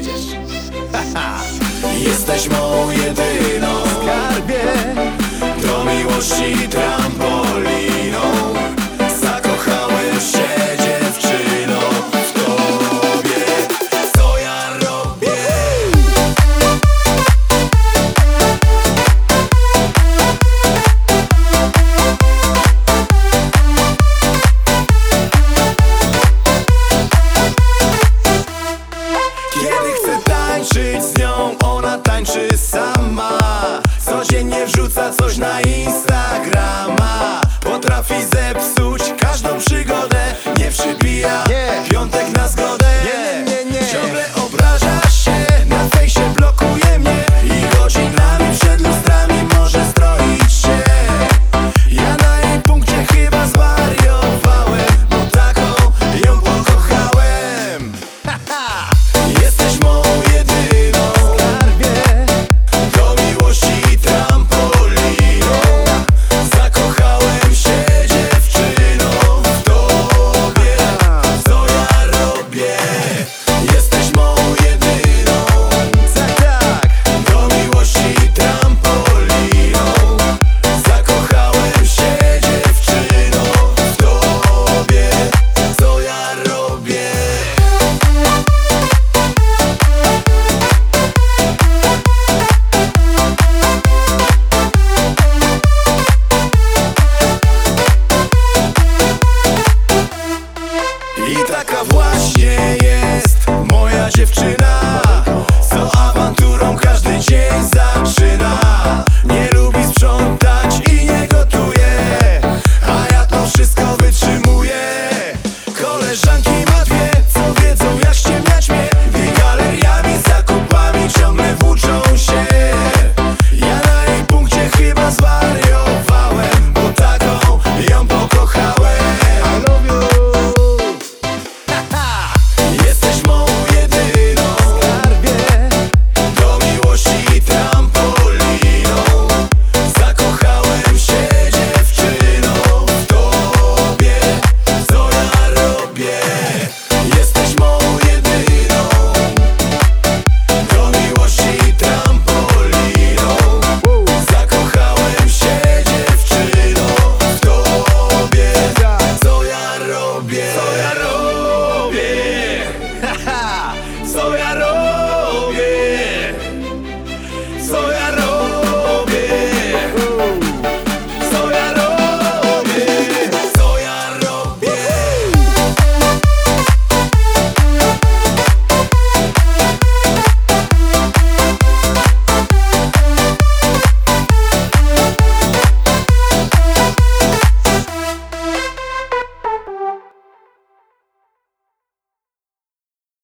jedziesz. Jesteś mą jedyną, Skarbie, do miłości trampoliną. Zakochałem się, dziewczyno, w tobie. Co ja robię? Kiedy chcę tańczyć z nią, ona tańczy sama. Codziennie wrzuca coś na Instagrama. Potrafi zepsuć każdą przygodę. Nie przybija Nie. piątek na zgodę. Nie. Ciągle obraża